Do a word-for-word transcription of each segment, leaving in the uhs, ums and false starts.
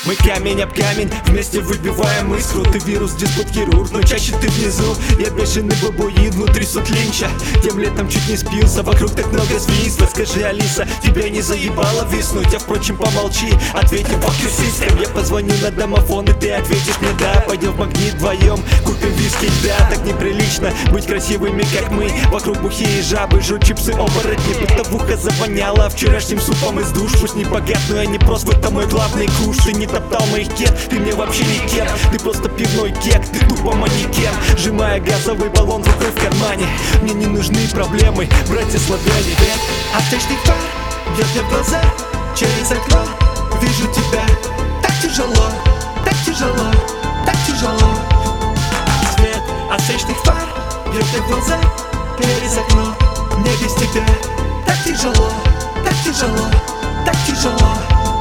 Мы камень об камень, вместе выбиваем искру. Ты вирус, диспут, хирург, но чаще ты внизу. Я бешеный бабуин, внутри суд линча. Тем летом чуть не спился, вокруг так много свинства. Скажи, Алиса, тебя не заебало виснуть? А впрочем, помолчи, ответим fuck you system. Я позвоню на домофон, и ты ответишь мне да. Пойдем в Магнит вдвоем, купим виски, да. Так неприлично быть красивыми, как мы. Вокруг бухие жабы, жрут чипсы, оборотни. Бытовуха завоняла вчерашним супом из душ. Пусть не богат, но я не прост, это мой главный куш. Ты не топтал моих кет, ты мне вообще не кет. Ты просто пивной кек, ты тупо манекен. Сжимая газовый баллон рукой в кармане. Мне не нужны проблемы, братья славяне. Аптечный фар бьет мне в глаза через окно. Вижу тебя, так тяжело, так тяжело, так тяжело. Свет аптечных фар бьет мне в глаза через окно. Мне без тебя так тяжело, так тяжело, так тяжело.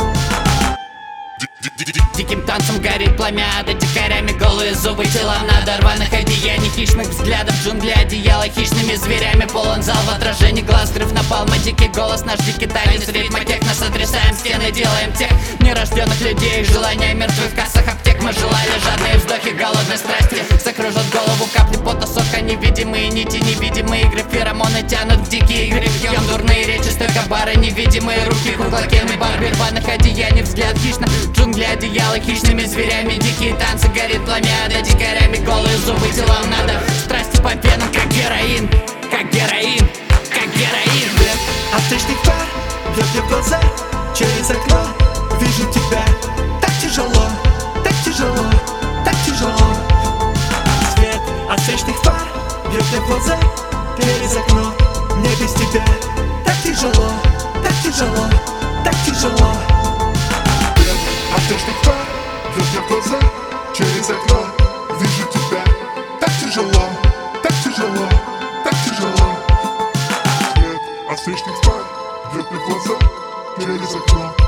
Диким танцем горит пламя, да дикарями голые зубы, тела надорванных одеяний, хищных взглядов, джунгли, одеяла хищными зверями. Полон зал в отражении глаз, взрыв напалма, дикий голос, наш дикий танец, ритма техно, сотрясаем стены, делаем тех нерожденных людей. Желания мертвых в кассах аптек, мы желали жадные вздохи, голодной страсти. Закружат голову капли пота, сока, невидимые нити, невидимые игры, феромоны тянут в дикие игры. Пьем дурные речи, стойка бары, невидимые руки, куклокены, барби рваных одеяний, взгляд хищно, джунгли, одеяла хищными зверями, дикие танцы, горит пламя, да дикарями голые зубы, телам надо страсти по венам, как героин, как героин, как героин. Аптечный фар бьет мне в глаза через окно. Вижу тебя, так тяжело, так тяжело, так тяжело. Свет аптечных фар бьет мне в глаза через окно. Мне без тебя так тяжело, так тяжело, так тяжело. Аптечный фар бьет мне в глаза через окно. Вижу тебя, так тяжело, так тяжело, так тяжело. Свет аптечный фар бьет мне в глаза через окно.